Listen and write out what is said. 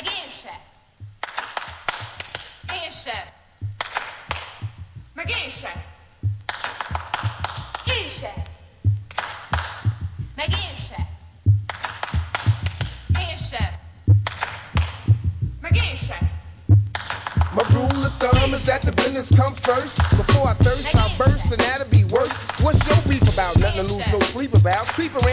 meg én se. Én se. Meg én se. Én se. Meg én se. Én se. Meg én se. My rule of thumb is that the business come first. Before I thirst, I burst, and that'll be worse. What's your beef about? Nothing to lose no sleep about. Creep around